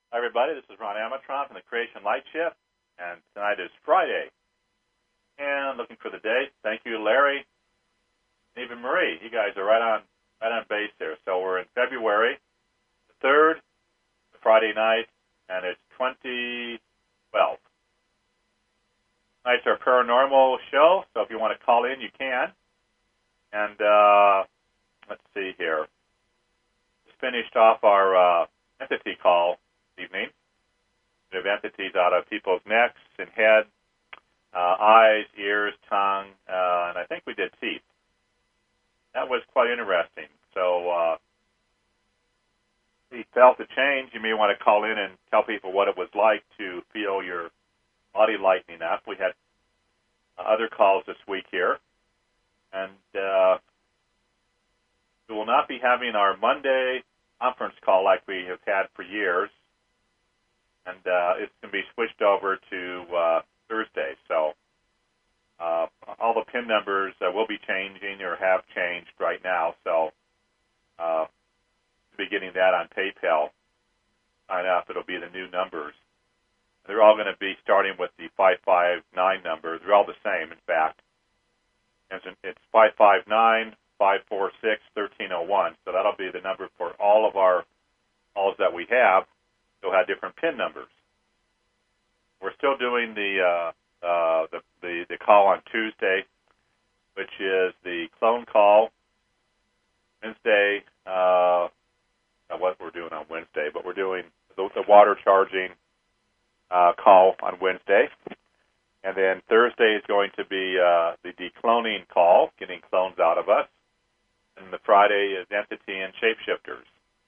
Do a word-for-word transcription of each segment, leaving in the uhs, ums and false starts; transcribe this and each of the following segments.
Hi, everybody. This is Ron Amatron from the Creation Light Shift, and tonight is Friday. And looking for the date. Thank you, Larry, and even Marie. You guys are right on, right on base there. So we're in February the third, Friday night, and it's twenty twelve. Tonight's our paranormal show, so if you want to call in, you can. And uh, let's see here. Just finished off our uh, entity call this evening. We have entities out of people's necks and head, uh, eyes, ears, tongue, uh, and I think we did teeth. That was quite interesting. So uh, if you felt the change, you may want to call in and tell people what it was like to feel your body lightening up. We had uh, other calls this week here. And uh, we will not be having our Monday conference call like we have had for years. And uh, it's going to be switched over to uh, Thursday. So uh, all the PIN numbers uh, will be changing or have changed right now. So uh, we'll be getting that on PayPal. Sign up. It'll be the new numbers. They're all going to be starting with the five five nine number. They're all the same, in fact. It's five five nine, five four six, one three zero one. So that'll be the number for all of our calls that we have. They'll have different PIN numbers. We're still doing the, uh, uh, the the the call on Tuesday, which is the clone call. Wednesday, uh, what we're doing on Wednesday, but we're doing the, the water charging uh, call on Wednesday. And then Thursday is going to be uh, the decloning call, getting clones out of us. And the Friday is entity and shapeshifters.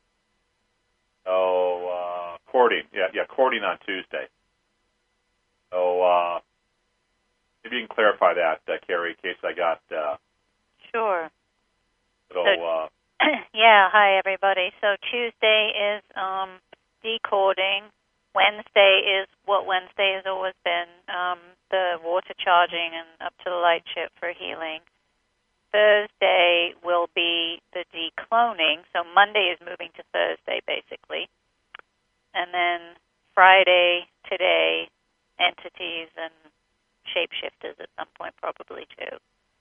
So, uh, courting. Yeah, yeah, courting on Tuesday. So, uh, maybe you can clarify that, uh, Carrie, in case I got... Uh, sure. Little, so, uh, yeah, hi, everybody. So Tuesday is um, decoding. Wednesday is what Wednesday has always been, um, the water charging and up to the light ship for healing. Thursday will be the decloning, so Monday is moving to Thursday, basically. And then Friday, today, entities and shapeshifters at some point, probably, too.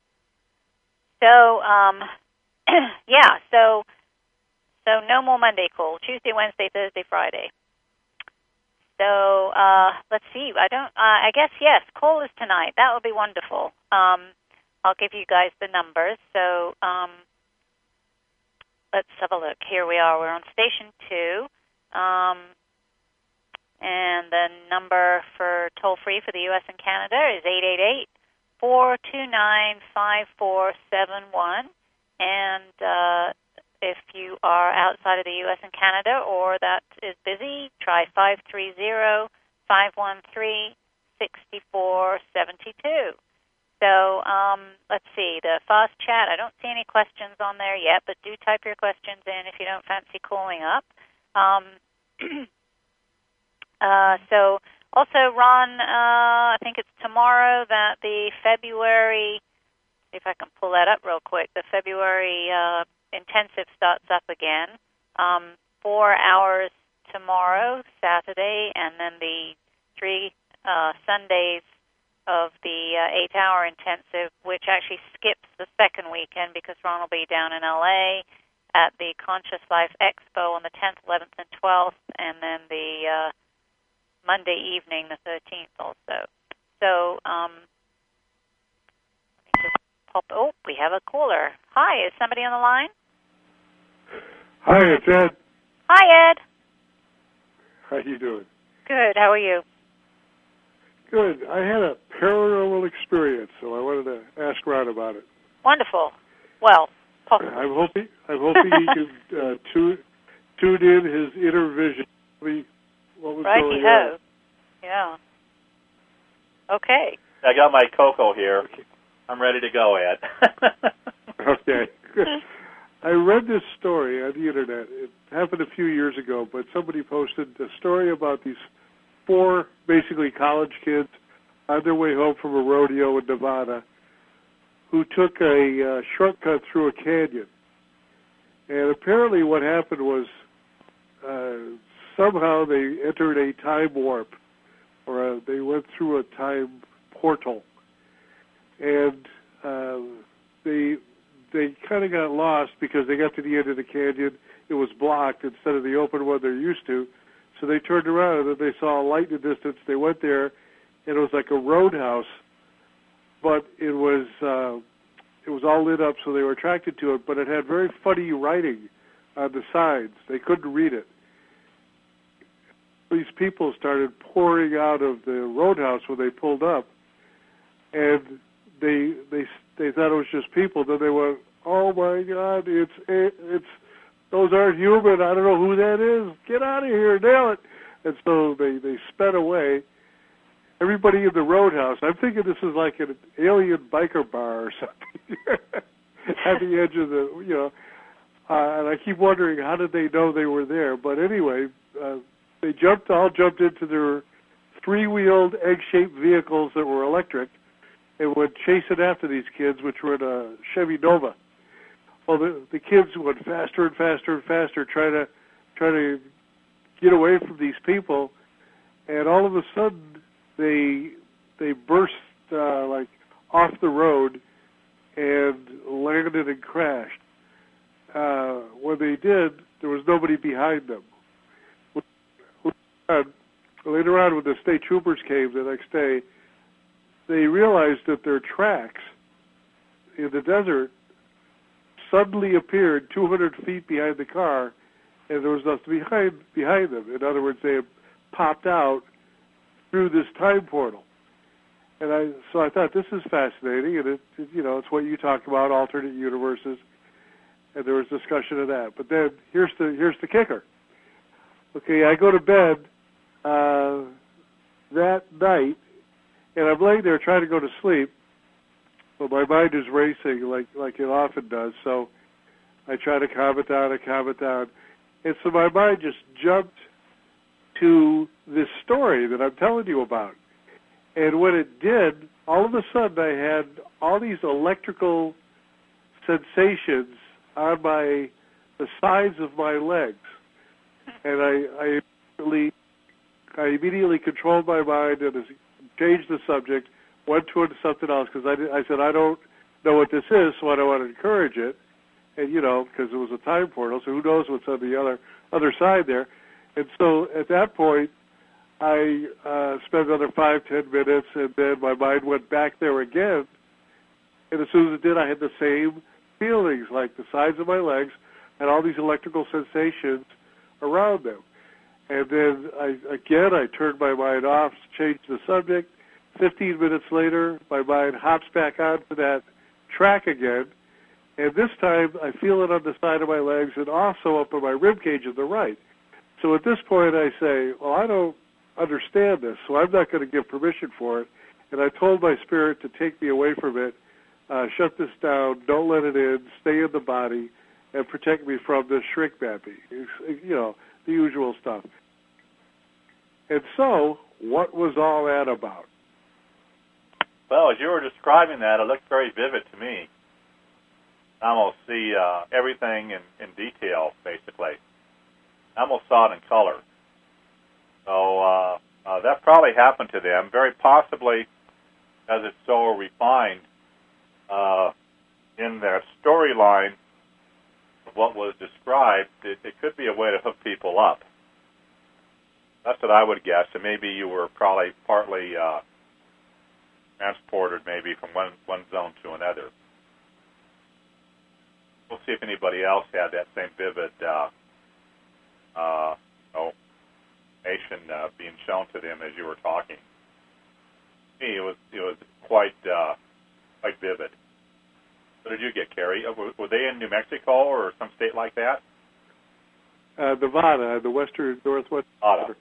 So, um, yeah, so so no more Monday call. Tuesday, Wednesday, Thursday, Friday. So uh, let's see. I don't. Uh, I guess yes. Call us tonight. That would be wonderful. Um, I'll give you guys the numbers. So um, let's have a look. Here we are. We're on station two, um, and the number for toll free for the U S and Canada is eight eight eight, four two nine, five four seven one, and uh, if you are outside of the U S and Canada or that is busy, try five three zero, five one three, six four seven two. So um, let's see, the fast chat, I don't see any questions on there yet, but do type your questions in if you don't fancy calling up. Um, uh, so also, Ron, uh, I think it's tomorrow that the February, see if I can pull that up real quick, the February uh, intensive starts up again. Um, four hours tomorrow, Saturday, and then the three uh, Sundays of the uh, eight-hour intensive, which actually skips the second weekend because Ron will be down in L A at the Conscious Life Expo on the tenth, eleventh, and twelfth, and then the uh, Monday evening, the thirteenth also. So, um, let me just pop, oh, we have a caller. Hi, is somebody on the line? Hi, it's Ed. Hi, Ed. How you doing? Good, how are you? Good. I had a paranormal experience, so I wanted to ask Ron about it. Wonderful. Well, possibly. I'm hoping I'm hoping he can uh, tune, tune in his inner vision. What was Righty going ho. on? Yeah. Okay. I got my cocoa here. I'm ready to go, Ed. Okay. I read this story on the internet. It happened a few years ago, but somebody posted a story about these four basically college kids on their way home from a rodeo in Nevada who took a uh, shortcut through a canyon. And apparently what happened was uh, somehow they entered a time warp, or a, they went through a time portal, and uh, they they kind of got lost because they got to the end of the canyon. It was blocked instead of the open one they're used to. So they turned around, and then they saw a light in the distance. They went there, and it was like a roadhouse, but it was uh, it was all lit up, so they were attracted to it. But it had very funny writing on the sides. They couldn't read it. These people started pouring out of the roadhouse when they pulled up, and they they they thought it was just people. Then they went, "Oh my God, it's it's those aren't human. I don't know who that is. Get out of here, nail it!" And so they they sped away. Everybody in the roadhouse. I'm thinking this is like an alien biker bar or something at the edge of the you know. Uh, and I keep wondering, how did they know they were there? But anyway, uh, they jumped, all jumped into their three-wheeled, egg-shaped vehicles that were electric and went chasing after these kids, which were in a Chevy Nova. Well, the, the kids went faster and faster and faster, trying to trying to get away from these people. And all of a sudden, they they burst uh, like off the road and landed and crashed. Uh, when they did, there was nobody behind them. Later on, when the state troopers came the next day, they realized that their tracks in the desert suddenly appeared two hundred feet behind the car, and there was nothing behind behind them. In other words, they had popped out through this time portal. And I, so I thought, this is fascinating, and it, it, you know, it's what you talk about, alternate universes. And there was discussion of that. But then here's the here's the kicker. Okay, I go to bed uh, that night, and I'm laying there trying to go to sleep, but my mind is racing like like it often does. So I try to calm it down, I calm it down, and so my mind just jumped to this story that I'm telling you about. And when it did, all of a sudden I had all these electrical sensations on my the sides of my legs, and I, I immediately I immediately controlled my mind and changed the subject, went to something else because I, I said I don't know what this is, so I don't want to encourage it, and you know because it was a time portal, so who knows what's on the other other side there, and so at that point I uh, spent another five ten minutes, and then my mind went back there again, and as soon as it did, I had the same feelings, like the sides of my legs and all these electrical sensations around them. And then I again I turned my mind off, changed the subject. Fifteen minutes later, my mind hops back onto that track again, and this time I feel it on the side of my legs and also up on my rib cage on the right. So at this point I say, well, I don't understand this, so I'm not going to give permission for it. And I told my spirit to take me away from it. Uh, shut this down, don't let it in, stay in the body, and protect me from this shrink mapping, you know, the usual stuff. And so, what was all that about? Well, as you were describing that, it looked very vivid to me. I almost see uh, everything in, in detail, basically. I almost saw it in color. So uh, uh, that probably happened to them, very possibly, as it's so refined, Uh, in their storyline of what was described, it, it could be a way to hook people up. That's what I would guess. And maybe you were probably partly uh, transported maybe from one, one zone to another. We'll see if anybody else had that same vivid uh, uh, oh, information uh, being shown to them as you were talking. To me, it was, it was quite... Uh, quite vivid. What did you get, Carrie? Were they in New Mexico or some state like that? Uh, Nevada, the western northwest. Nevada.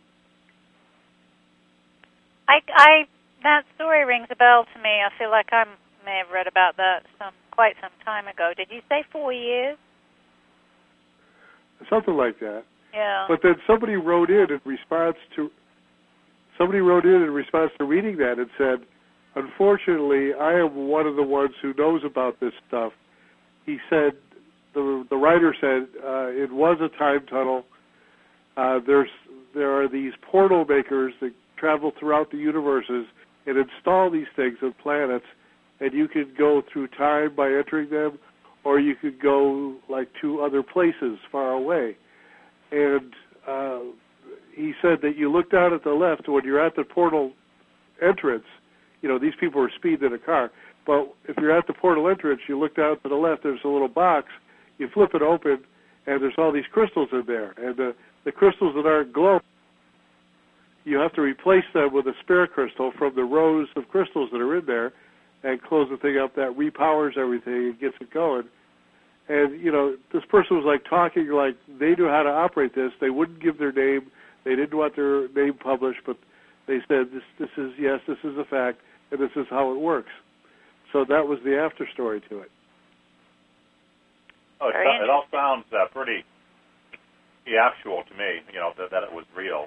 I, I, that story rings a bell to me. I feel like I may have read about that some quite some time ago. Did you say four years? Something like that. Yeah. But then somebody wrote in in response to somebody wrote in in response to reading that and said, unfortunately, I am one of the ones who knows about this stuff. He said, the the writer said, uh, it was a time tunnel. Uh, there's there are these portal makers that travel throughout the universes and install these things on planets, and you could go through time by entering them, or you could go like to other places far away. And uh, he said that you look down at the left when you're at the portal entrance. You know, these people are speeding in a car, but if you're at the portal entrance, you look down to the left, there's a little box, you flip it open, and there's all these crystals in there. And the, the crystals that aren't glowing, you have to replace them with a spare crystal from the rows of crystals that are in there and close the thing up. That repowers everything and gets it going. And, you know, this person was like talking like they knew how to operate this. They wouldn't give their name. They didn't want their name published, but they said, this, this is, yes, this is a fact, and this is how it works. So that was the after story to it. Oh, it, it all sounds uh, pretty actual to me, you know, that, that it was real.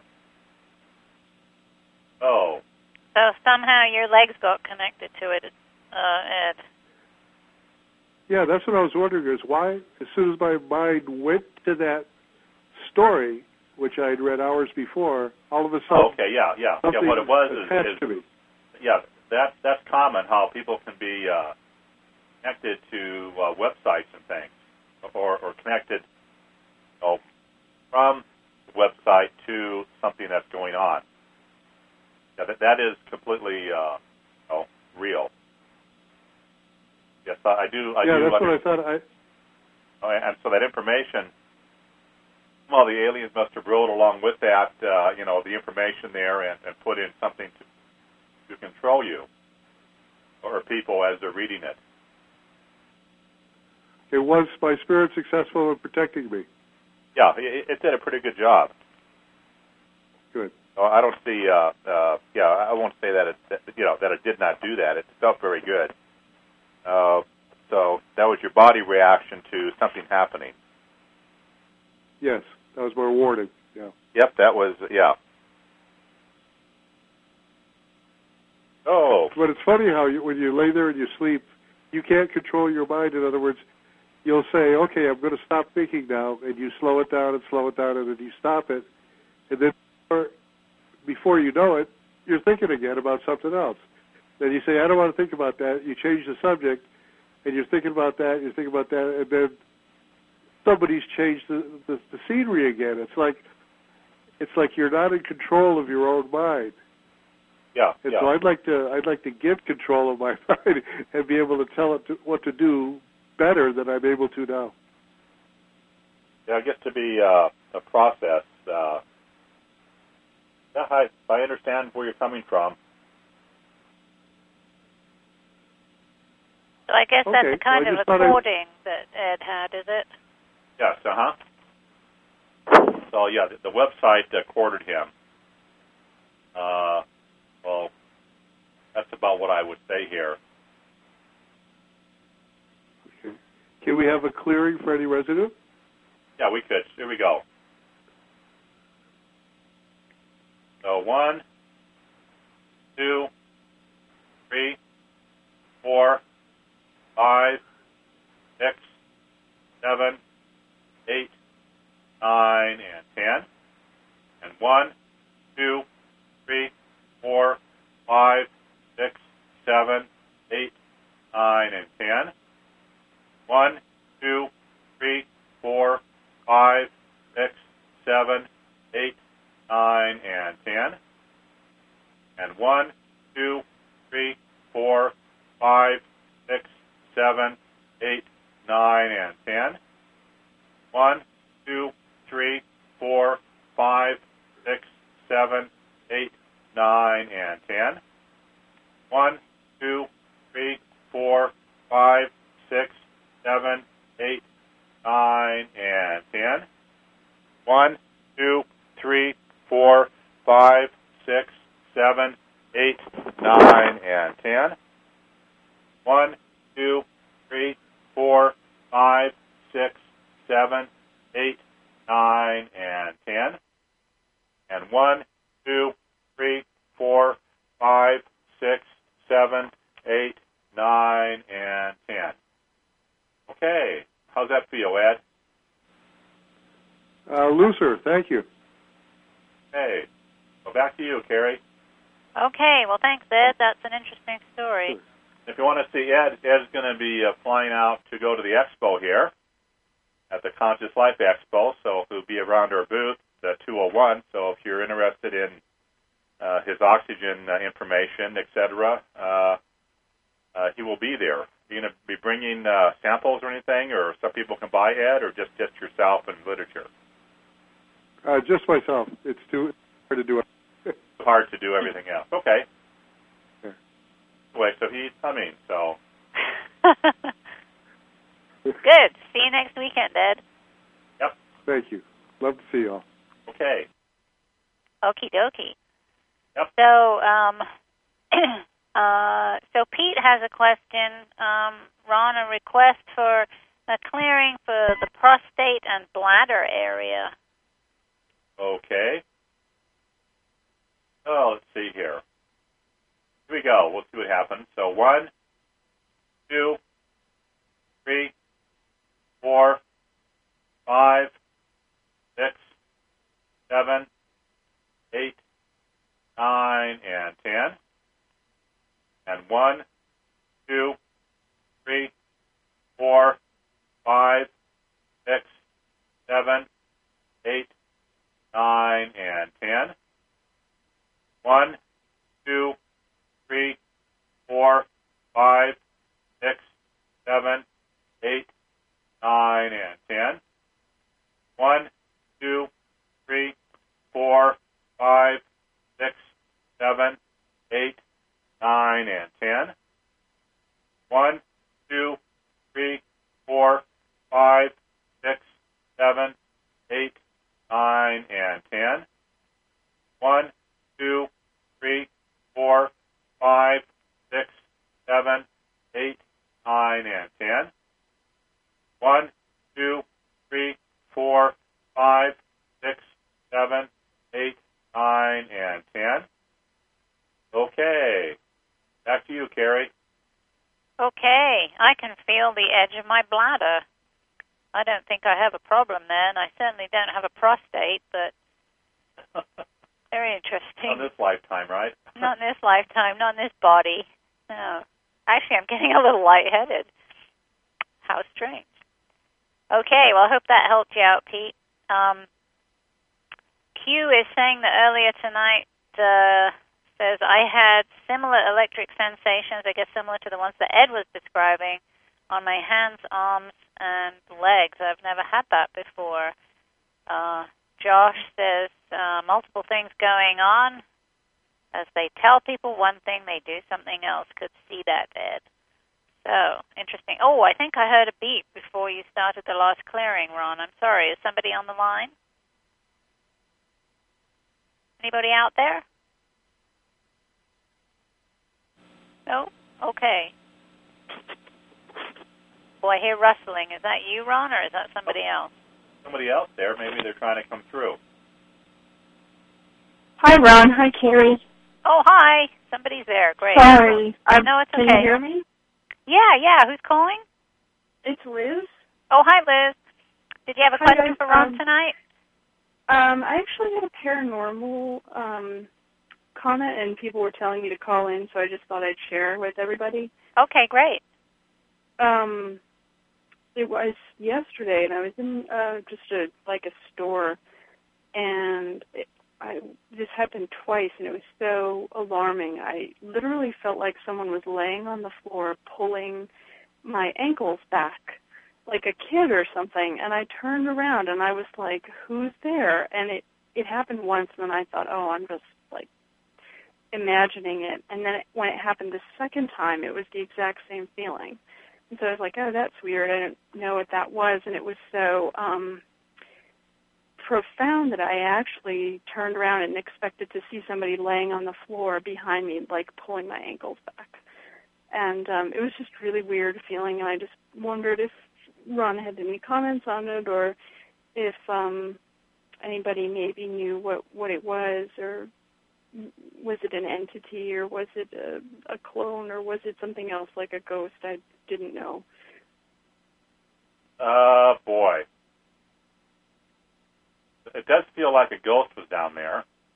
Oh. So somehow your legs got connected to it, uh, Ed. Yeah, that's what I was wondering is why, as soon as my mind went to that story, which I had read hours before, all of a sudden... Oh, okay, yeah, yeah. Yeah, what it was is, is to me. yeah, that, that's common, how people can be uh, connected to uh, websites and things, or, or connected you know, from the website to something that's going on. Yeah, that, that is completely uh, you know, real. Yes, I do. I yeah, do that's understand. what I thought. I... Oh, and so that information, well, the aliens must have wrote along with that, uh, you know, the information there and, and put in something to, to control you or people as they're reading it. It was my spirit successful in protecting me. Yeah, it, it did a pretty good job. Good. So I don't see. Uh, uh, yeah, I won't say that it, that, you know, that it did not do that. It felt very good. Uh, so that was your body reaction to something happening. Yes, that was more warning. Yeah. Yep, that was, yeah. Oh. But it's funny how you, when you lay there and you sleep, you can't control your mind. In other words, you'll say, okay, I'm going to stop thinking now, and you slow it down and slow it down, and then you stop it. And then before you know it, you're thinking again about something else. Then you say, I don't want to think about that. You change the subject, and you're thinking about that, you're thinking about that, and then somebody's changed the, the, the scenery again. It's like it's like you're not in control of your own mind. Yeah. And yeah. so I'd like to I'd like to get control of my mind and be able to tell it to, what to do better than I'm able to now. Yeah, it gets to be uh, a process. Uh, yeah, I, I understand where you're coming from. So I guess Okay, that's the kind well, of I just recording that Ed had, is it? Yes, uh-huh. So, yeah, the, the website uh, quartered him. Uh, well, that's about what I would say here. Okay. Can we have a clearing for any residue? Yeah, we could. Here we go. So, one, two, three, four, five, six, seven, eight, nine, and ten. And one, two, three, four, five, six, seven, eight, nine, and ten. One, two, three, four, five, six, seven, eight, nine, and ten. And one, two, three, four, five, six, seven, eight, nine, and ten. One, two, three, four, five, six, seven, eight, nine, and ten. One, two, three, four, five, six, seven, eight, nine, and ten. One, two, three, four, five, six, seven, eight, nine, and ten. One, two, three, four, five, six, seven, eight, nine, and ten. And one, two, three, four, five, six, seven, eight, nine, and ten. Okay, how's that feel, Ed? Uh, looser, thank you. Hey, well, back to you, Carrie. Okay, well, thanks, Ed. That's an interesting story. If you want to see Ed, Ed's going to be uh, flying out to go to the expo here at the Conscious Life Expo, so he'll be around our booth at two oh one. So if you're interested in uh, his oxygen uh, information, et cetera, uh, uh, he will be there. Are you going to be bringing uh, samples or anything, or some people can buy, Ed, or just, just yourself and literature? Uh, just myself. It's too hard to do it. Hard to do everything else. Okay. Yeah. Wait, so he's coming, so... Good. See you next weekend, Ed. Yep. Thank you. Love to see you all. Okay. Okie dokie. Yep. So, um, uh, so Pete has a question. Um, Ron, a request for a clearing for the prostate and bladder area. Okay. Oh, let's see here. Here we go. We'll see what happens. So one, two, three, four, five, six, seven, eight, nine, and ten. And one, two, three, four, five, six, seven, eight, nine, and ten. One, two, three, four, five, six, seven, eight, nine, and ten. One, two, three, four, five, six, seven, eight, nine, and ten. One, two, three, four, five, six, seven, eight, nine, and ten. One, two, three, four, five, six, seven, eight, nine, and ten. One, two, three, four, five, six, seven, eight, nine, and ten. Okay. Back to you, Carrie. Okay. I can feel the edge of my bladder. I don't think I have a problem there, and I certainly don't have a prostate, but very interesting. On this lifetime, right? Not in this lifetime, not in this body. No. Actually, I'm getting a little lightheaded. How strange. Okay, well, I hope that helped you out, Pete. Um, Q is saying that earlier tonight, uh, says, I had similar electric sensations, I guess similar to the ones that Ed was describing, on my hands, arms, and legs. I've never had that before. Uh, Josh says, uh, multiple things going on. As they tell people one thing, they do something else. Could see that, Ed. So, interesting. Oh, I think I heard a beep before you started the last clearing, Ron. I'm sorry. Is somebody on the line? Anybody out there? No? Okay. Oh, I hear rustling. Is that you, Ron, or is that somebody else? Somebody else there. Maybe they're trying to come through. Hi, Ron. Hi, Carrie. Oh, hi. Somebody's there. Great. Sorry. I'm, no, it's okay. Can you hear me? Yeah, yeah. Who's calling? It's Liz. Oh, hi, Liz. Did you have a hi, question guys. for Ron um, tonight? Um, I actually had a paranormal um, comment, and people were telling me to call in, so I just thought I'd share with everybody. Okay, great. Um, it was yesterday, and I was in uh, just a like a store, and it, I this happened twice, and it was so alarming. I literally felt like someone was laying on the floor pulling my ankles back, like a kid or something, and I turned around, and I was like, who's there? And it, it happened once, and then I thought, oh, I'm just, like, imagining it. And then it, when it happened the second time, it was the exact same feeling. And so I was like, oh, that's weird. I didn't know what that was, and it was so um, profound that I actually turned around and expected to see somebody laying on the floor behind me, like, pulling my ankles back. And um, it was just really weird feeling, and I just wondered if Ron had any comments on it, or if um, anybody maybe knew what, what it was, or was it an entity, or was it a, a clone, or was it something else like a ghost? I didn't know. Uh, boy. It does feel like a ghost was down there.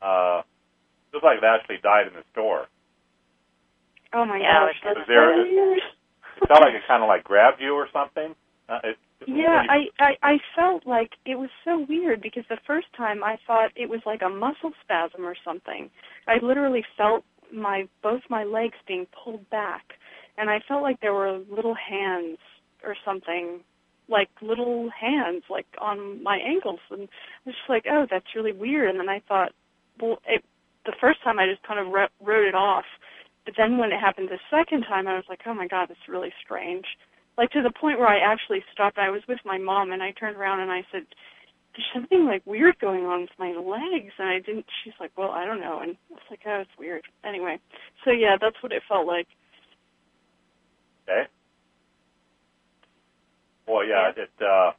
uh, it looks like it actually died in the store. Oh my Yeah, gosh, that's Was there- so weird. It felt like it kind of like grabbed you or something. Uh, it, Yeah, you, I, I I felt like it was so weird because the first time I thought it was like a muscle spasm or something. I literally felt my both my legs being pulled back, and I felt like there were little hands or something, like little hands like on my ankles, and I was just like, oh, that's really weird. And then I thought, well, it, the first time I just kind of wrote, wrote it off, but then when it happened the second time, I was like, oh my God, that's really strange. Like to the point where I actually stopped. I was with my mom, and I turned around and I said, there's something like weird going on with my legs. And I didn't, she's like, well, I don't know. And I was like, oh, it's weird. Anyway, so yeah, that's what it felt like. okay. Well, yeah, it, uh,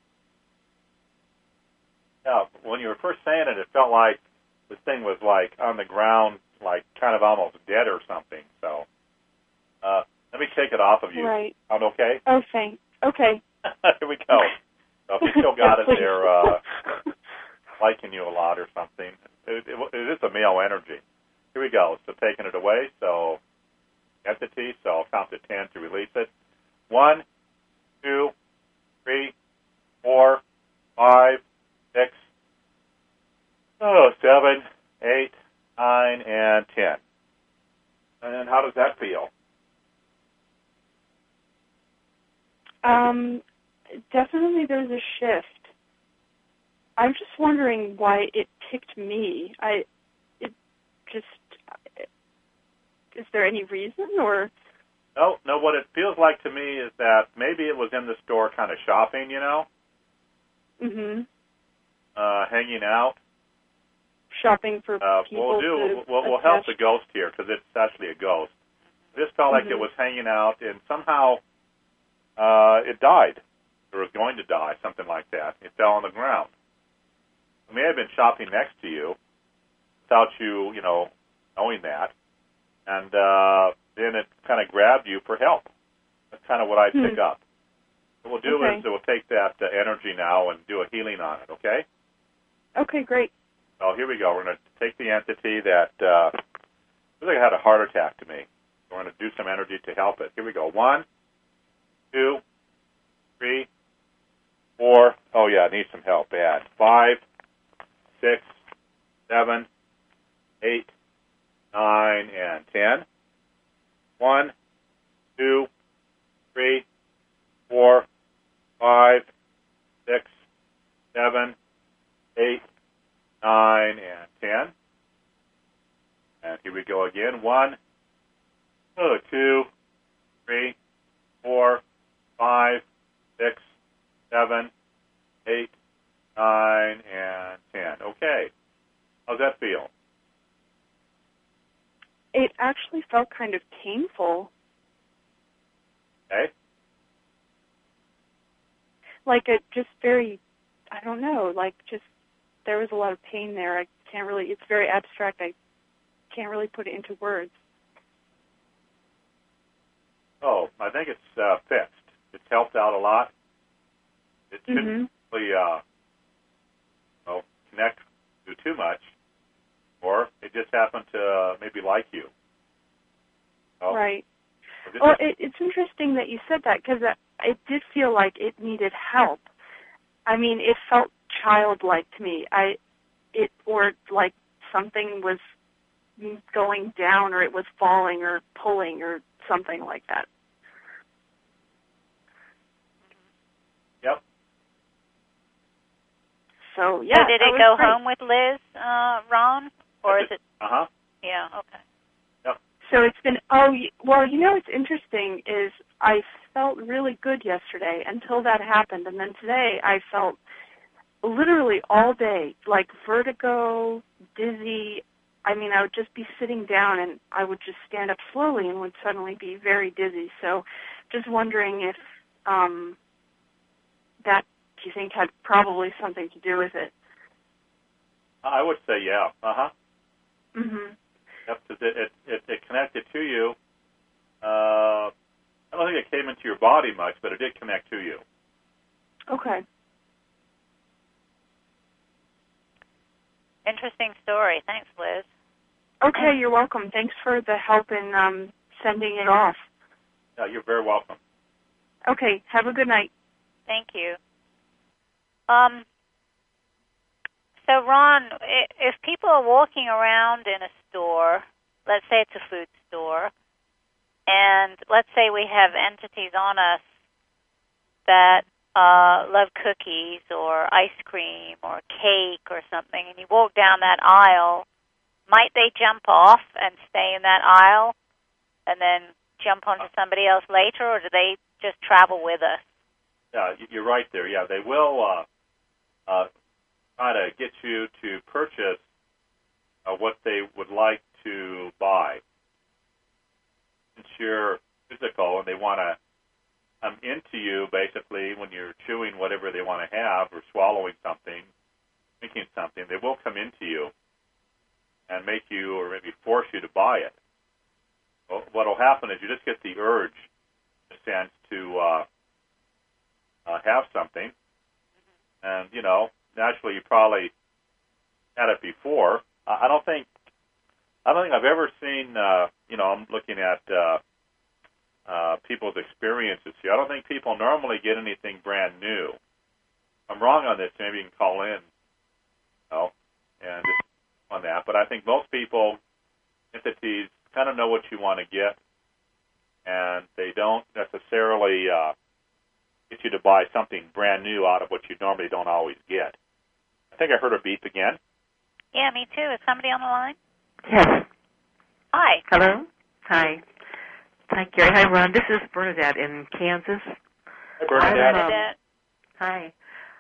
yeah, when you were first saying it, it felt like this thing was like on the ground, like kind of almost dead or something. So, uh, let me take it off of you. Right. Sound okay? Oh, thank. Okay. Here we go. So if you still got it there, uh, liking you a lot or something, it, it, it is a male energy. Here we go. So taking it away. So entity. So I'll count to ten to release it. One, two, three, four, five, six, oh, seven, eight, nine, and ten. And how does that feel? Um, definitely there's a shift. I'm just wondering why it picked me. I, it just, is there any reason or? No, no, what it feels like to me is that maybe it was in the store kind of shopping, you know, Mm-hmm. uh, hanging out. Shopping for Uh, people we'll do, to we'll, we'll help attach- the ghost here because it's actually a ghost. This felt like Mhm. it was hanging out and somehow uh, it died or was going to die, something like that. It fell on the ground. It may have been shopping next to you without you, you know, knowing that. And uh, then it kind of grabbed you for help. That's kind of what I Hmm. pick up. What we'll do Okay. is we'll take that uh, energy now and do a healing on it, okay? Okay, great. So here we go. We're going to take the entity that uh, looks like it had a heart attack to me. We're going to do some energy to help it. Here we go. One, two, three, four. Oh, yeah, it needs some help. Bad. Five, six, seven, eight, nine, and ten. One, two, three, four, five, six, seven, eight, nine, and ten. And here we go again. One, oh, two, three, four, five, six, seven, eight, nine, and ten. Okay. How's that feel? It actually felt kind of painful, Okay. like it just very, I don't know, like just there was a lot of pain there. I can't really, it's very abstract. I can't really put it into words. Oh, I think it's uh, fixed. It's helped out a lot. It shouldn't Mm-hmm. really uh, well, connect to too much, or it just happened to uh, maybe like you. Oh, Right. or just- Well, it, it's interesting that you said that because it did feel like it needed help. I mean, it felt childlike to me. I, it or like something was going down, or it was falling, or pulling, or something like that. Yep. So yeah. so did that it was go great. home with Liz, uh, Ron, or is it? Uh-huh. Yeah. Okay. So it's been, oh, y- well, you know what's interesting is I felt really good yesterday until that happened. And then today I felt literally all day, like vertigo, dizzy. I mean, I would just be sitting down and I would just stand up slowly and would suddenly be very dizzy. So just wondering if um, that, do you think, had probably something to do with it? I would say yeah. Uh-huh. Mm-hmm. Yep, 'cause it, it, it, it connected to you. Uh, I don't think it came into your body much, but it did connect to you. Okay. Interesting story. Thanks, Liz. Okay, you're welcome. Thanks for the help in um, sending it off. Yeah, you're very welcome. Okay, have a good night. Thank you. Um. So, Ron, if people are walking around in a store, let's say it's a food store, and let's say we have entities on us that uh, love cookies or ice cream or cake or something, and you walk down that aisle, might they jump off and stay in that aisle and then jump onto somebody else later, or do they just travel with us? Yeah, you're right there. Yeah, they will uh, uh, try to get you to purchase uh, what they would like to buy. Since you're physical and they want to come into you, basically, when you're chewing whatever they want to have or swallowing something, drinking something, they will come into you and make you or maybe force you to buy it. Well, what will happen is you just get the urge, in a sense, to uh, uh, have something. And, you know, naturally you probably had it before. I don't think I don't think I've ever seen, uh, you know, I'm looking at uh, uh, people's experiences here. I don't think people normally get anything brand new. If I'm wrong on this, maybe you can call in, you know, and just on that. But I think most people, entities, kind of know what you want to get, and they don't necessarily uh, get you to buy something brand new out of what you normally don't always get. I think I heard a beep again. Yeah, me too. Is somebody on the line? Yes. Hi. Hello. Hi. Hi, Gary. Hi, Ron. This is Bernadette in Kansas. Hi, Bernadette. Hi, Bernadette. Hi.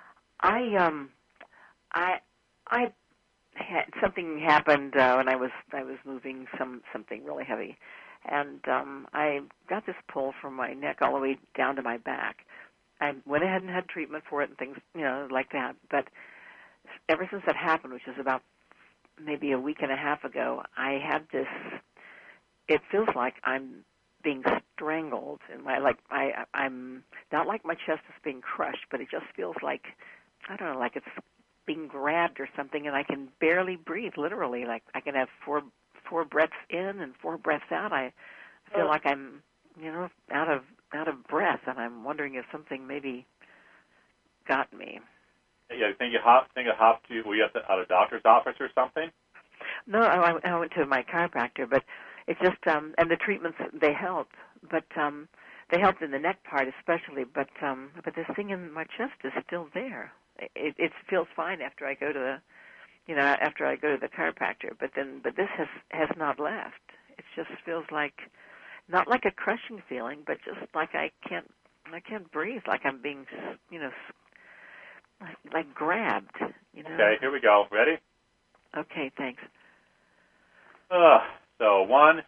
I um, I I had something happened uh, when I was I was moving some something really heavy, and um, I got this pull from my neck all the way down to my back. I went ahead and had treatment for it and things, you know, like that. But ever since that happened, which was about maybe a week and a half ago, I had this. It feels like I'm being strangled in my like I I'm not like my chest is being crushed, but it just feels like I don't know, like it's being grabbed or something, and I can barely breathe. Literally, like I can have four four breaths in and four breaths out. I, I feel oh. like I'm you know out of out of breath, and I'm wondering if something maybe got me. Yeah, think you hop, think it hopped you. Were you at, the, at a doctor's office or something? No, I, I went to my chiropractor, but it's just um, and the treatments they help, but um, they helped in the neck part especially. But um, but this thing in my chest is still there. It, it feels fine after I go to the, you know, after I go to the chiropractor. But then, but this has has not left. It just feels like, not like a crushing feeling, but just like I can't I can't breathe, like I'm being, you know, like, like grabbed. You know. Okay, here we go. Ready? Okay, thanks. Uh, so one,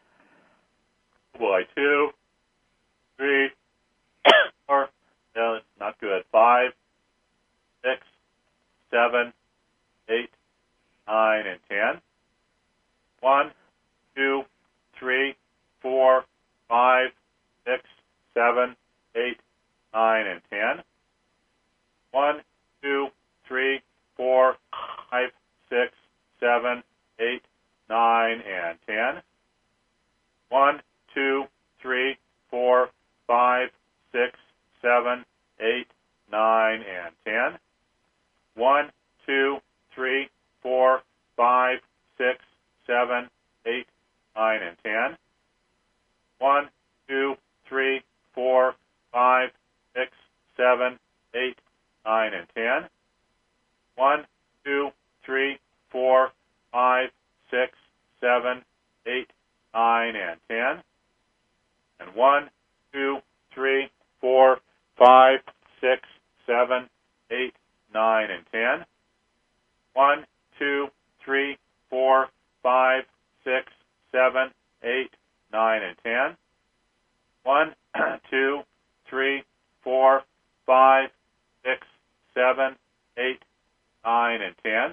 oh boy, two, three, four, no, it's not good. Five, six, seven, eight, nine, and ten. One, two, three, four, five, six, seven, eight, nine, and ten. One, two, three, four, five, six, seven, eight, nine, and ten. One, two, three, four, five, six, seven, eight, nine, and ten. One, two, three, four, five, six, seven, eight, nine, and ten. One, two, three, four, five, six, seven, eight, nine, and ten. One, two, three, four, five, six, seven, eight, nine, and ten. And one, two, three, four, five, six, seven, eight, nine, and ten. One, two, three, four, five, six, seven, eight, nine, and ten. One, two, three, four, five, six, seven, eight, nine, and ten.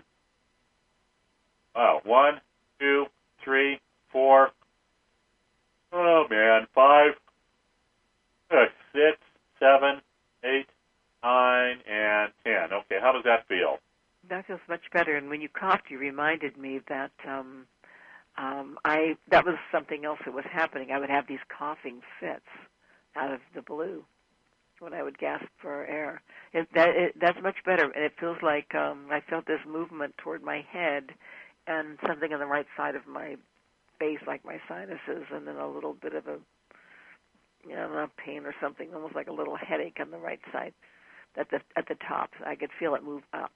Wow, one, two, three, four. Oh man, five, six, seven, eight, nine, and ten. Okay, how does that feel? That feels much better. And when you coughed, you reminded me that um, um, I that was something else that was happening. I would have these coughing fits out of the blue when I would gasp for air. It, that it, that's much better, and it feels like um, I felt this movement toward my head and something on the right side of my face, like my sinuses, and then a little bit of a you know, a pain or something, almost like a little headache on the right side at the at the top. I could feel it move up.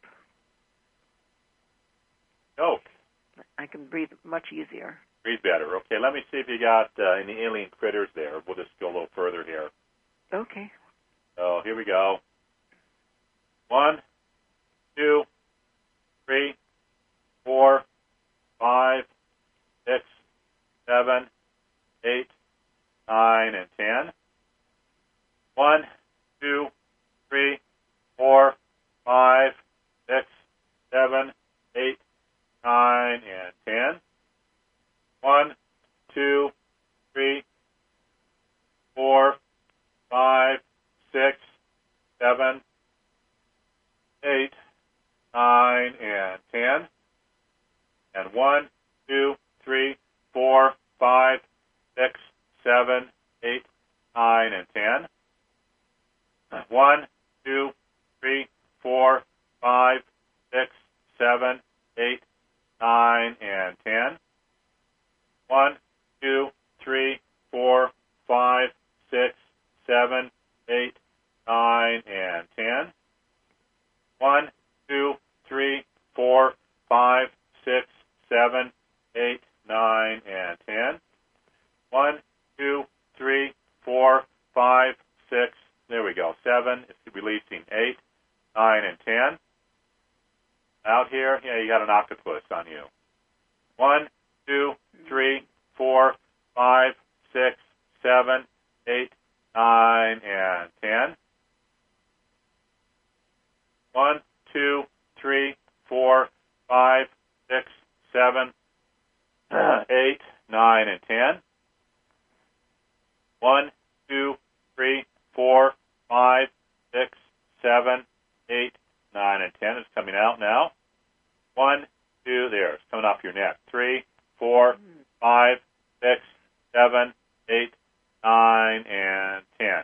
Oh. I can breathe much easier. Breathe better. Okay, let me see if you got uh, any alien critters there. We'll just go a little further here. Okay. So here we go. One, two, three, four, five, six, seven, eight, nine, and ten. One, two, three, four, five, six, seven, eight, nine, and ten. One, two, three, four, five, six, seven, eight, nine, and ten. And one, two, three, four, five, six, seven, eight, nine, and ten. One, two, three, four, five, six, seven, eight, nine, and ten. One, two, three, four, five, six, seven, eight, nine, and ten. One, two, three, four, five, six, seven, eight, nine, and ten. One, two, three, four, five, six. There we go. Seven. It's releasing eight, nine, and ten. Out here, yeah, you got an octopus on you. One, two, three, four, five, six, seven, eight, nine, and ten. One, two, three, four, five, six, seven, eight, nine, and ten. One, two, three, four, five, six, seven, eight, nine, and ten. It's coming out now. One, two, there. It's coming off your neck. Three, four, five, six, seven, eight, nine, and ten.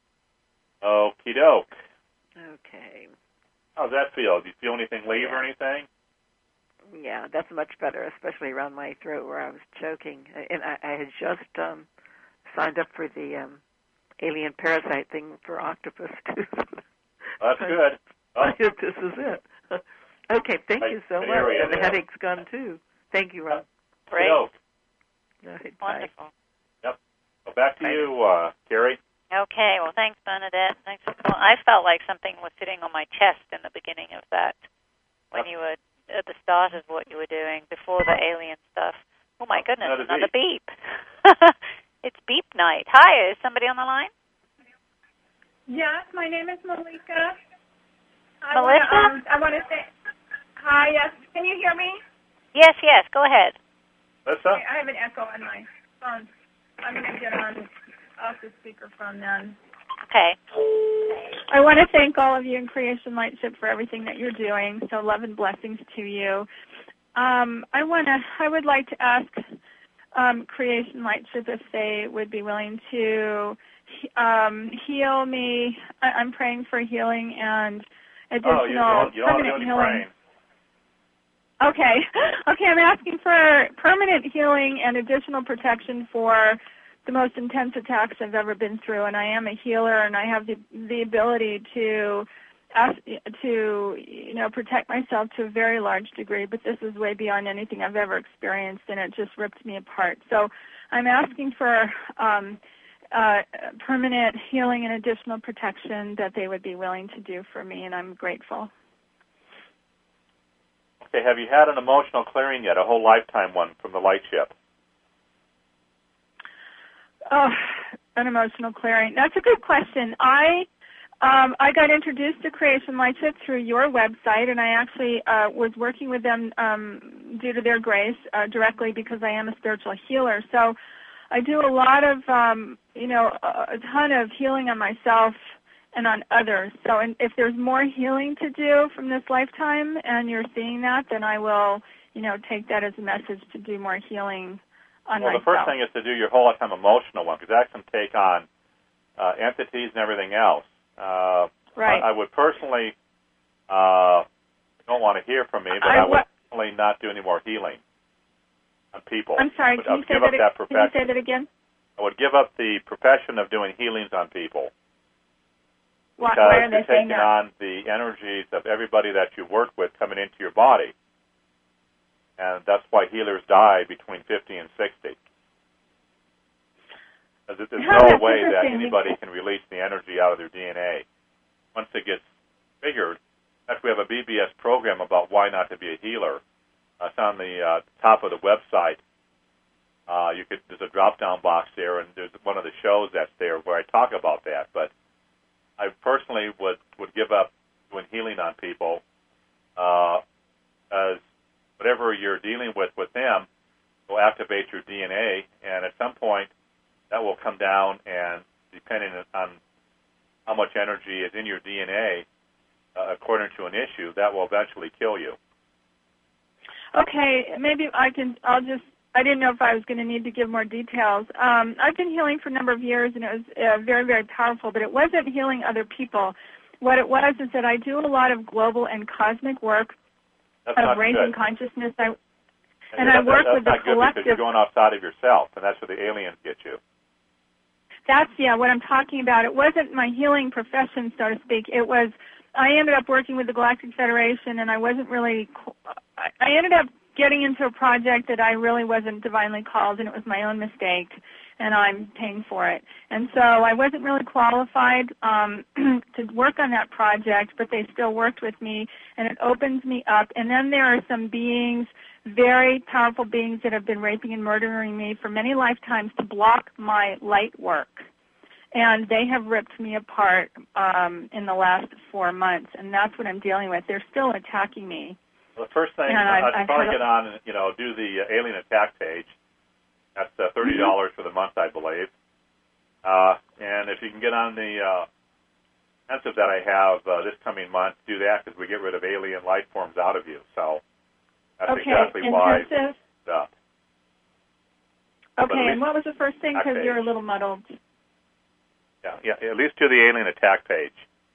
Okie doke. Okay. How's that feel? Do you feel anything leave or anything? Yeah, that's much better, especially around my throat where I was choking. And I, I had just um, signed up for the um, alien parasite thing for octopus, too. That's good. Oh. I hope this is it. Okay, thank right. you so much. Area, And the yeah. headache's gone, too. Thank you, Ron. Great. All Right, Wonderful. Yep. Well, back to Bye. you, uh, Carrie. Okay, well, thanks, Bernadette. Thanks for calling. I felt like something was sitting on my chest in the beginning of that when Yep. you were at the start of what you were doing before the alien stuff. Oh, my goodness, Another another beep. It's beep night. Hi, is somebody on the line? Yes, my name is Malika. I Melissa? Wanna, um, I want to say hi. Yes, can you hear me? Yes, yes, go ahead. Melissa? Okay, I have an echo on my phone. I'm going to get on off the speakerphone then. Okay. I want to thank all of you in Creation Lightship for everything that you're doing. So love and blessings to you. Um, I want to. I would like to ask um, Creation Lightship if they would be willing to um, heal me. I, I'm praying for healing and additional Oh, you don't, you don't permanent have to do any healing. praying. Okay. Okay, I'm asking for permanent healing and additional protection for the most intense attacks I've ever been through, and I am a healer, and I have the the ability to ask, to you know protect myself to a very large degree. But this is way beyond anything I've ever experienced, and it just ripped me apart. So I'm asking for um, uh, permanent healing and additional protection that they would be willing to do for me, and I'm grateful. Okay, have you had an emotional clearing yet, a whole lifetime one from the light ship? Oh, an emotional clearing. That's a good question. I um, I got introduced to Creation Lightship through your website, and I actually uh, was working with them um, due to their grace uh, directly because I am a spiritual healer. So I do a lot of, um, you know, a, a ton of healing on myself and on others. So and if there's more healing to do from this lifetime and you're seeing that, then I will, you know, take that as a message to do more healing on well, myself. Well, the first thing is to do your whole lifetime emotional one, because that can take on uh, entities and everything else. Uh, right. I, I would personally, uh, don't want to hear from me, but I, I would personally not do any more healing on people. I'm sorry, can you, say that, that can you say that again? I would give up the profession of doing healings on people. Why, because why are they you're taking that? on the energies of everybody that you work with coming into your body. And that's why healers die between fifty and sixty. Because there's How no way that interesting. anybody can release the energy out of their D N A. Once it gets figured, actually we have a B B S program about why not to be a healer. Uh, it's on the uh, top of the website. Uh, you could there's a drop-down box there, and there's one of the shows that's there where I talk about that. But I personally would, would give up doing healing on people, uh, as whatever you're dealing with with them will activate your D N A, and at some point that will come down, and depending on how much energy is in your D N A, uh, according to an issue, that will eventually kill you. Okay, maybe I can, I'll just, I didn't know if I was going to need to give more details. Um, I've been healing for a number of years, and it was uh, very, very powerful, but it wasn't healing other people. What it was is that I do a lot of global and cosmic work That's of raising good. consciousness. I, and and I that, work that's with the not good collective. because you're going outside of yourself, and that's where the aliens get you. That's, yeah, what I'm talking about. It wasn't my healing profession, so to speak. It was, I ended up working with the Galactic Federation, and I wasn't really, I ended up getting into a project that I really wasn't divinely called, and it was my own mistake, and I'm paying for it. And so I wasn't really qualified um, to work on that project, but they still worked with me, and it opens me up. And then there are some beings, very powerful beings that have been raping and murdering me for many lifetimes to block my light work. And they have ripped me apart um, in the last four months, and that's what I'm dealing with. They're still attacking me. Well, the first thing, And I'd, I've- I'd I've probably had a- get on and, you know, do the uh, alien attack page. That's uh, thirty dollars Mm-hmm. for the month, I believe. Uh, and if you can get on the uh, intensive that I have uh, this coming month, do that because we get rid of alien life forms out of you. So that's Okay, exactly why intensive. it's up. Okay, and what was the first thing? Because page. you're a little muddled. Yeah, yeah, at least do the alien attack page.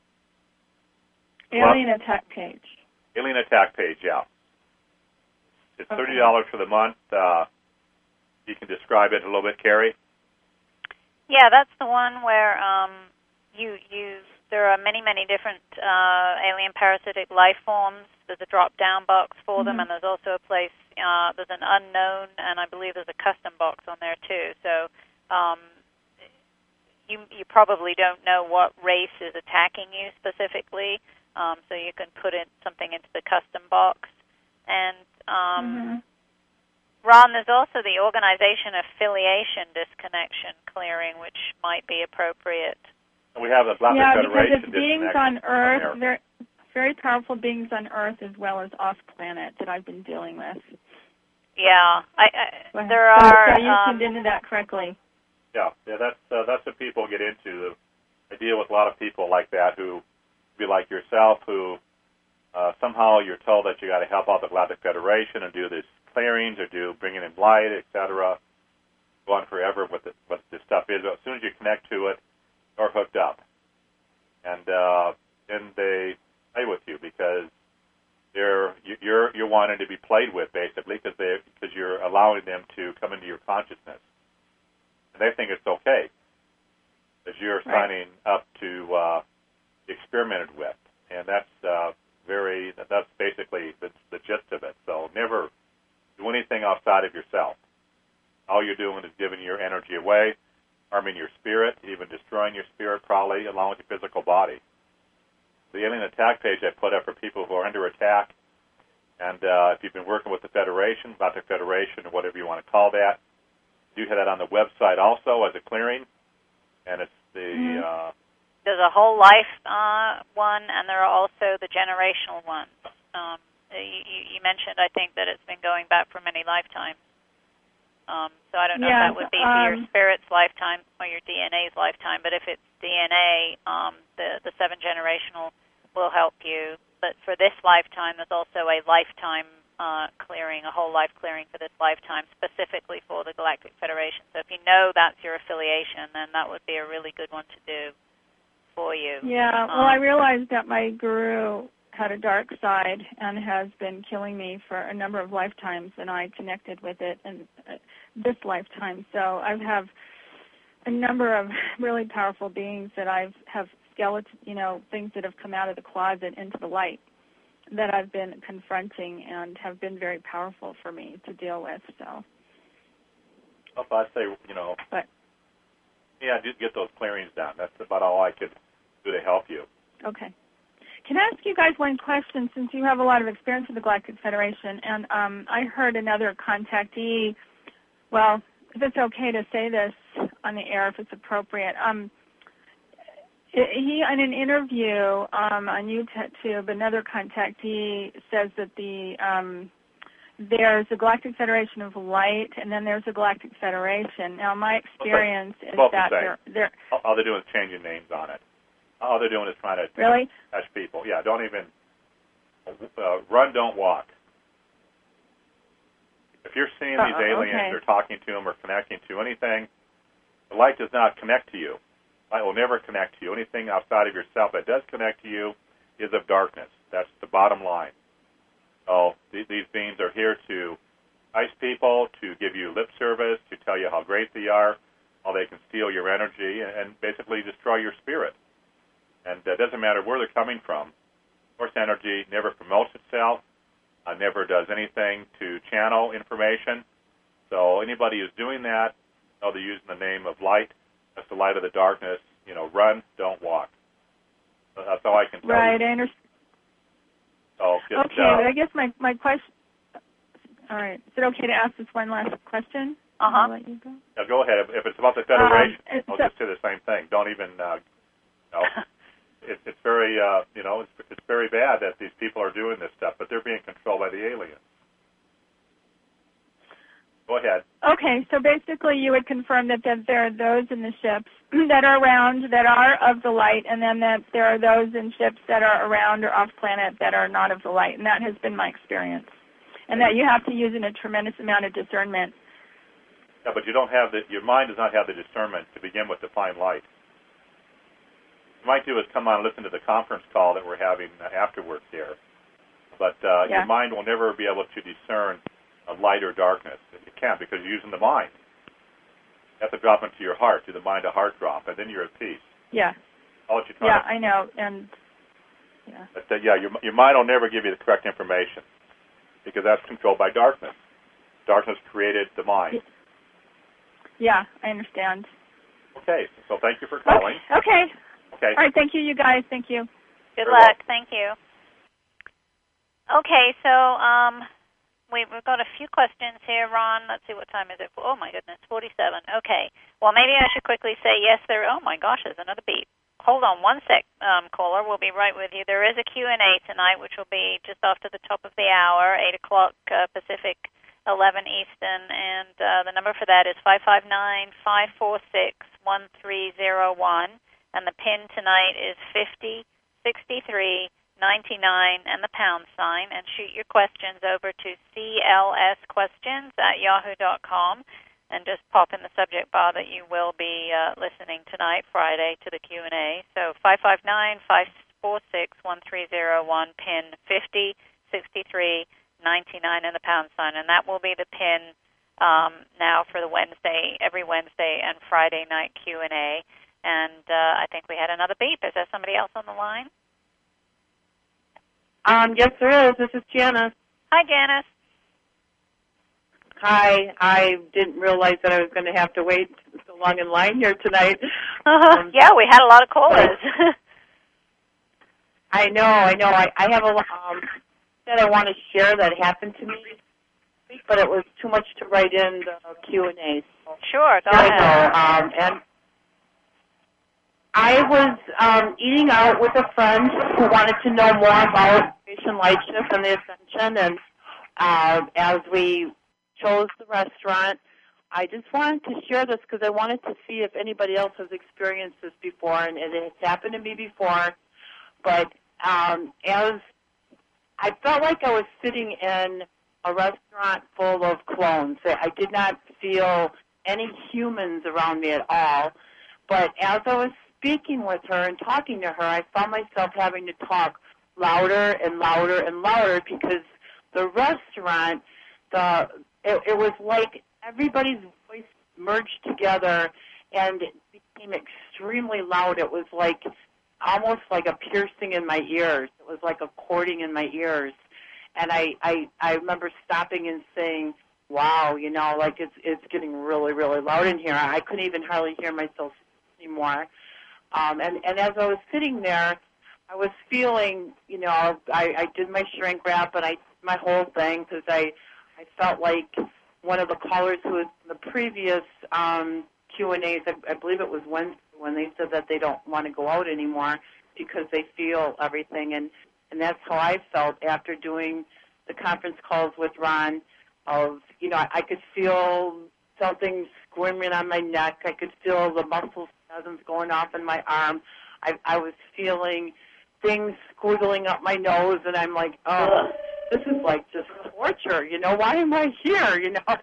Alien attack page. Alien attack page, yeah. It's Okay. thirty dollars for the month. Uh, you can describe it a little bit, Carrie? Yeah, that's the one where um, you you there are many many different uh, alien parasitic life forms. There's a drop down box for Mm-hmm. them, and there's also a place. Uh, there's an unknown, and I believe there's a custom box on there too. So um, you you probably don't know what race is attacking you specifically. Um, so you can put in something into the custom box. And um, Mm-hmm. Ron, there's also the organization affiliation disconnection clearing, which might be appropriate. We have the Galactic Yeah, because Federation it's beings disconnect on Earth, there. very, very powerful beings on Earth as well as off planet that I've been dealing with. Yeah, I, Go I, ahead. there So, are. so you um, tuned into that correctly. Yeah, yeah, that's uh, that's what people get into. I deal with a lot of people like that who be like yourself, who uh, somehow you're told that you got to help out the Galactic Federation and do these clearings or do bringing in light, et cetera. Go on forever with the, what this stuff is. But as soon as you connect to it, you're hooked up, and uh, then they play with you because they're you're you're wanting to be played with basically because they because you're allowing them to come into your consciousness, and they think it's okay because you're Right. signing up to uh, be experimented with, and that's uh, very that's basically the, the gist of it. So never do anything outside of yourself. All you're doing is giving your energy away, harming your spirit, even destroying your spirit probably, along with your physical body. The alien attack page I put up for people who are under attack, and uh, if you've been working with the Federation, Galactic Federation, or whatever you want to call that, you have that on the website also as a clearing, and it's the... Mm-hmm. Uh, There's a whole life uh, one, and there are also the generational ones. Um, you, you mentioned, I think, that it's been going back for many lifetimes. Um, so I don't know Yeah, if that would be for your um, spirit's lifetime or your D N A's lifetime, but if it's D N A, um, the, the seven generational will help you. But for this lifetime, there's also a lifetime uh, clearing, a whole life clearing for this lifetime, specifically for the Galactic Federation. So if you know that's your affiliation, then that would be a really good one to do for you. Yeah, well, um, I realized that my guru had a dark side and has been killing me for a number of lifetimes, and I connected with it in uh, this lifetime. So I have a number of really powerful beings that I've have skeleton, you know, things that have come out of the closet into the light that I've been confronting and have been very powerful for me to deal with. So, Well, I'd say, you know, but yeah, just get those clearings done. That's about all I could do to help you. okay. Can I ask you guys one question, since you have a lot of experience with the Galactic Federation? And um, I heard another contactee, well, if it's okay to say this on the air, if it's appropriate, um, he, in an interview um, on YouTube, another contactee says that the um, there's a Galactic Federation of Light, and then there's a Galactic Federation. Now, my experience is Both that the they're, they're all, all they're doing is changing names on it. All they're doing is trying to really touch people. Yeah, don't even uh, run, don't walk. If you're seeing these Uh-oh, aliens okay. or talking to them or connecting to anything, the light does not connect to you. Light will never connect to you. Anything outside of yourself that does connect to you is of darkness. That's the bottom line. So th- these beings are here to ice people, to give you lip service, to tell you how great they are, how they can steal your energy, and, and basically destroy your spirit. And it doesn't matter where they're coming from. Source energy never promotes itself, uh, never does anything to channel information. So anybody who's doing that, know they're using the name of light. That's the light of the darkness. You know, run, don't walk. So that's all I can tell right. you. I understand. So just, Okay, uh, but I guess my, my question, all right, is it okay to ask this one last question? Uh-huh. I'll let you go. now go ahead. If, if it's about the Federation, Um, I'll so- just say the same thing. Don't even, uh, you know, it, it's very, uh, you know, it's, it's very bad that these people are doing this stuff, but they're being controlled by the aliens. Go ahead. Okay, so basically you would confirm that, that there are those in the ships that are around that are of the light, and then that there are those in ships that are around or off planet that are not of the light, and that has been my experience. And that you have to use in a tremendous amount of discernment. Yeah, but you don't have the, your mind does not have the discernment to begin with to find light. What you might do is come on and listen to the conference call that we're having afterwards here. But uh, Yeah. your mind will never be able to discern uh, light or darkness. You can't because you're using the mind. You have to drop into your heart, do the mind-to-heart drop, and then you're at peace. Yeah. All that you're trying Yeah, to, I know, and yeah. but, uh, yeah, your, your mind will never give you the correct information because that's controlled by darkness. Darkness created the mind. Yeah, I understand. Okay, so thank you for calling. Okay. Okay. All right, thank you, you guys. Thank you. Good Very luck. well. Thank you. Okay, so um, we, we've got a few questions here, Ron. Let's see, what time is it? Oh, my goodness, forty-seven. Okay. Well, maybe I should quickly say yes, there. Oh, my gosh, there's another beep. Hold on one sec, um, caller. We'll be right with you. There is a Q and A tonight, which will be just after the top of the hour, eight o'clock uh, Pacific, eleven Eastern, and uh, the number for that is five five nine, five four six, one three zero one, and the PIN tonight is fifty sixty-three ninety-nine and the pound sign, and shoot your questions over to C L S questions at yahoo dot com, and just pop in the subject bar that you will be uh, listening tonight, Friday, to the Q and A. So five five nine, five four six, one three zero one, PIN fifty sixty-three ninety-nine and the pound sign, and that will be the PIN um, now for the Wednesday, every Wednesday and Friday night Q and A. And uh, I think we had another beep. Is there somebody else on the line? Um, yes, there is. This is Janice. Hi, Janice. Hi. I didn't realize that I was going to have to wait so long in line here tonight. Uh-huh. Um, yeah, we had a lot of callers. I know, I know. I, I have a um, that I want to share that happened to me, but it was too much to write in the Q and A. So Sure, go I ahead. know. Um, and I was um, eating out with a friend who wanted to know more about Operation Light Shift and the Ascension, and uh, as we chose the restaurant, I just wanted to share this because I wanted to see if anybody else has experienced this before, and it has happened to me before. But um, as I felt like I was sitting in a restaurant full of clones. I did not feel any humans around me at all. But as I was speaking with her and talking to her, I found myself having to talk louder and louder and louder because the restaurant, the it, it was like everybody's voice merged together and it became extremely loud. It was like almost like a piercing in my ears. It was like a cording in my ears. And I, I, I remember stopping and saying, wow, you know, like it's it's getting really, really loud in here. I couldn't even hardly hear myself anymore. Um, and, and as I was sitting there, I was feeling, you know, I, I did my shrink wrap and I did my whole thing because I, I felt like one of the callers who was in the previous um, Q and A's, I, I believe it was Wednesday, when they said that they don't want to go out anymore because they feel everything. And, and that's how I felt after doing the conference calls with Ron of, you know, I, I could feel something squirming on my neck. I could feel the muscle spasms going off in my arm. I, I was feeling things squiggling up my nose, and I'm like, oh, this is like just torture, you know, why am I here, you know?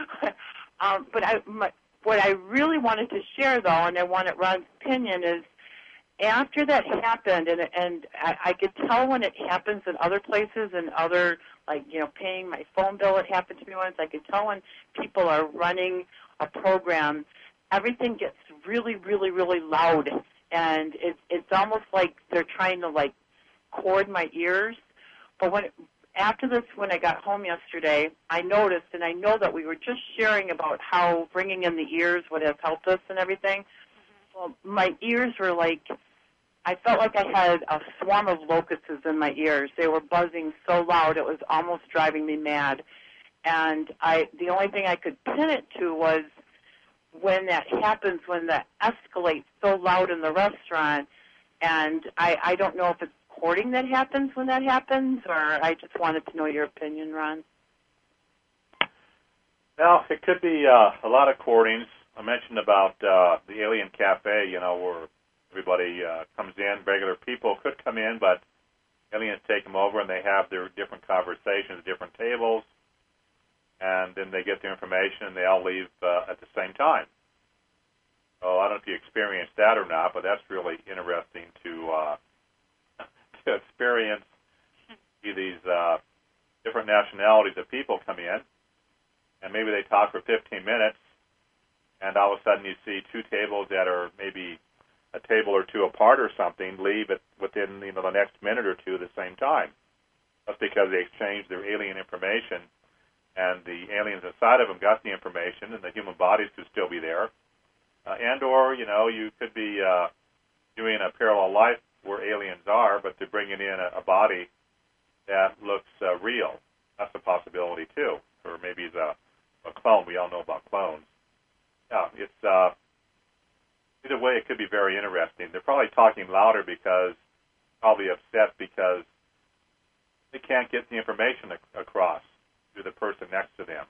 um, but I, my, what I really wanted to share, though, and I wanted Ron's opinion, is after that happened, and and I, I could tell when it happens in other places and other, like, you know, paying my phone bill, it happened to me once. I could tell when people are running a program, everything gets really, really, really loud, and it, it's almost like they're trying to, like, cord my ears. But when after this, when I got home yesterday, I noticed, and I know that we were just sharing about how bringing in the ears would have helped us and everything. Mm-hmm. Well, my ears were like, I felt like I had a swarm of locusts in my ears. They were buzzing so loud, it was almost driving me mad. And I, the only thing I could pin it to was when that happens, when that escalates so loud in the restaurant. And I, I don't know if it's recording that happens when that happens, or I just wanted to know your opinion, Ron. Well, it could be uh, a lot of courtings. I mentioned about uh, the Alien Cafe, you know, where everybody uh, comes in. Regular people could come in, but aliens take them over, and they have their different conversations at different tables, and then they get their information, and they all leave uh, at the same time. So I don't know if you experienced that or not, but that's really interesting to uh, to experience. See these uh, different nationalities of people come in, and maybe they talk for fifteen minutes, and all of a sudden you see two tables that are maybe a table or two apart or something leave it within, you know, the next minute or two at the same time. That's because they exchanged their alien information, and the aliens inside of them got the information, and the human bodies could still be there. Uh, and or, you know, you could be uh, doing a parallel life where aliens are, but they're bringing in a, a body that looks uh, real. That's a possibility, too. Or maybe it's a, a clone. We all know about clones. Yeah, it's... Uh, Either way, it could be very interesting. They're probably talking louder because, probably upset because they can't get the information ac- across to the person next to them.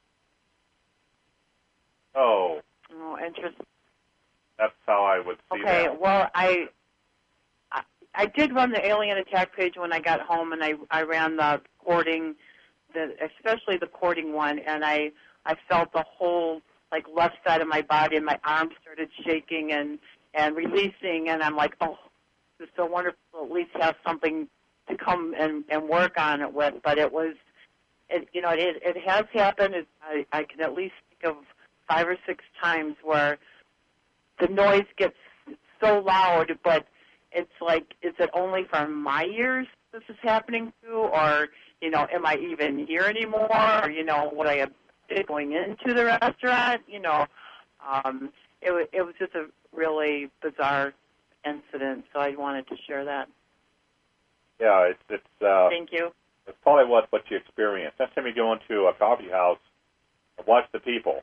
Oh. Oh, interesting. That's how I would see okay, that. Okay, well, I, I I did run the alien attack page when I got home, and I, I ran the cording, the, especially the cording one, and I, I felt the whole, like, left side of my body, and my arms started shaking and, and releasing, and I'm like, oh, this is so wonderful, at least have something to come and, and work on it with. But it was, it, you know, it, it has happened. It, I, I can at least think of five or six times where the noise gets so loud, but it's like, is it only from my ears this is happening to, or, you know, am I even here anymore, or, you know, would I have going into the restaurant, you know, um, it, w- it was just a really bizarre incident, so I wanted to share that. Yeah, it's it's. Uh, Thank you. It's probably what what you experience. Next time you go into a coffee house, watch the people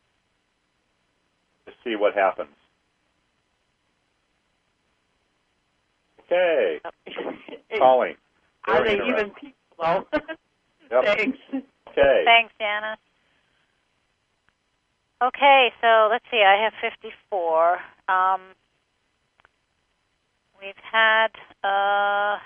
to see what happens. Okay, calling. Are they even people, though? Yep. Thanks. Okay. Thanks, Janice. Okay, so let's see. I have fifty-four. Um, we've had, uh,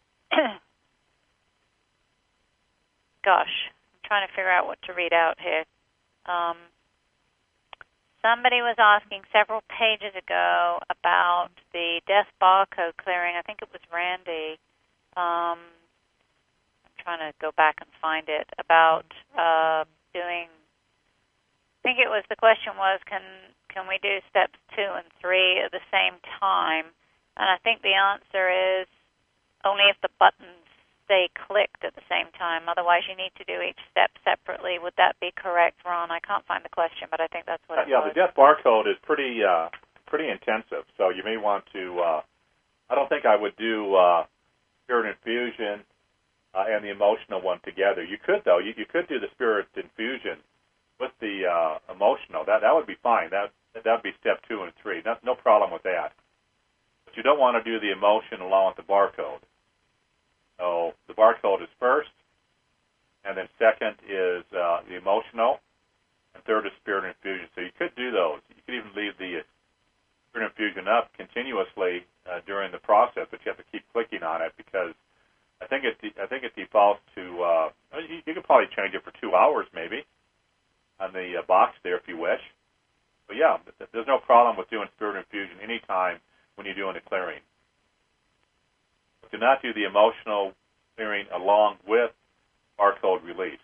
gosh, I'm trying to figure out what to read out here. Um, somebody was asking several pages ago about the death barcode clearing. I think it was Randy. Um, I'm trying to go back and find it. About uh, doing... I think it was, the question was, can can we do steps two and three at the same time? And I think the answer is only if the buttons stay clicked at the same time. Otherwise, you need to do each step separately. Would that be correct, Ron? I can't find the question, but I think that's what it yeah, was. the death barcode is pretty uh, pretty intensive, so you may want to, uh, I don't think I would do uh, spirit infusion uh, and the emotional one together. You could, though. You, you could do the spirit infusion with the uh, emotional. That that would be fine. That that would be step two and three. No, no problem with that. But you don't want to do the emotion along with the barcode. So the barcode is first, and then second is uh, the emotional, and third is spirit infusion. So you could do those. You could even leave the spirit infusion up continuously uh, during the process, but you have to keep clicking on it because I think it I think it defaults to. Uh, you, you could probably change it for two hours maybe on the uh, box there if you wish. But yeah, there's no problem with doing spirit infusion anytime when you're doing the clearing. But do not do the emotional clearing along with barcode release.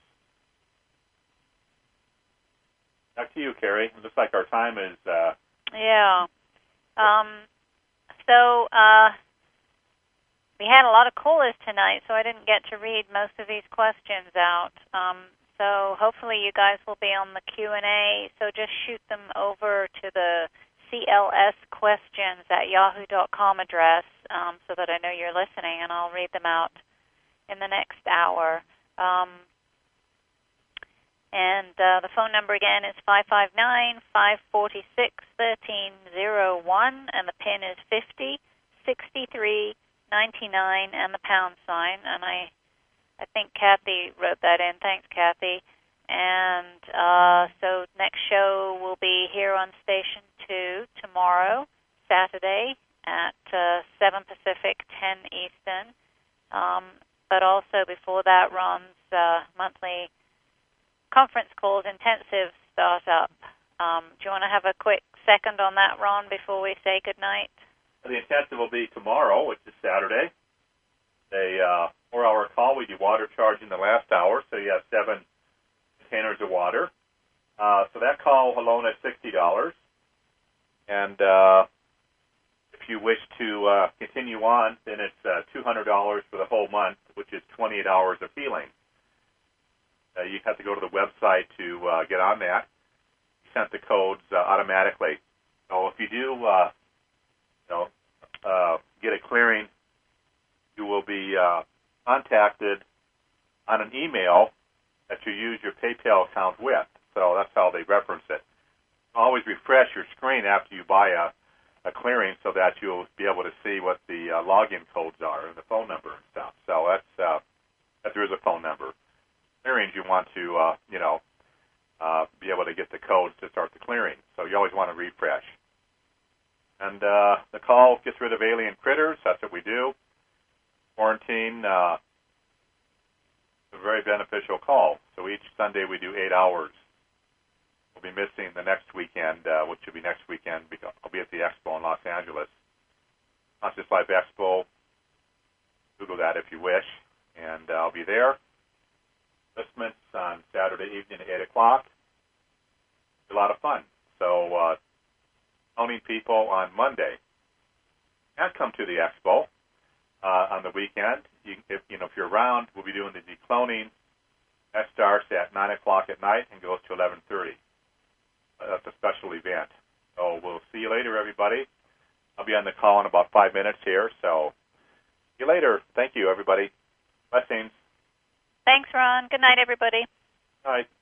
Back to you, Carrie. It looks like our time is... Uh, yeah. Um, so uh, we had a lot of callers tonight, so I didn't get to read most of these questions out. Um, So hopefully you guys will be on the Q and A. So just shoot them over to the C L S questions at yahoo dot com address um, so that I know you're listening, and I'll read them out in the next hour. Um, and uh, the phone number again is five five nine, five four six, one three zero one, and the PIN is fifty sixty-three ninety-nine and the pound sign. And I I think Kathy wrote that in. Thanks, Kathy. And uh, so next show will be here on Station two tomorrow, Saturday, at uh, seven Pacific, ten Eastern. Um, but also before that, Ron's uh, monthly conference calls intensive start up. Um, do you want to have a quick second on that, Ron, before we say goodnight? The intensive will be tomorrow, which is Saturday. A uh, four-hour call. We do water charging the last hour, so you have seven containers of water. Uh, so that call alone is sixty dollars. And uh, if you wish to uh, continue on, then it's uh, two hundred dollars for the whole month, which is twenty-eight hours of healing. Uh, you have to go to the website to uh, get on that. You sent the codes uh, automatically. So if you do uh, you know, uh, get a clearing, you will be uh, contacted on an email that you use your PayPal account with. So that's how they reference it. Always refresh your screen after you buy a, a clearing so that you'll be able to see what the uh, login codes are and the phone number and stuff. So that's uh, that there is a phone number. Clearings you want to uh, you know uh, be able to get the codes to start the clearing. So you always want to refresh. And uh, the call gets rid of alien critters. That's what we do. Quarantine, uh, a very beneficial call. So each Sunday we do eight hours. We'll be missing the next weekend, uh, which will be next weekend. Because I'll be at the Expo in Los Angeles. Conscious Life Expo. Google that if you wish. And uh, I'll be there. Christmas on Saturday evening at eight o'clock. It's a lot of fun. So, uh, cloning people on Monday. And come to the Expo. Uh, on the weekend, you, if you know if you're around, we'll be doing the decloning. That starts at nine o'clock at night and goes to eleven thirty. Uh, that's a special event. So we'll see you later, everybody. I'll be on the call in about five minutes here. So see you later. Thank you, everybody. Blessings. Thanks, Ron. Good night, everybody. All right.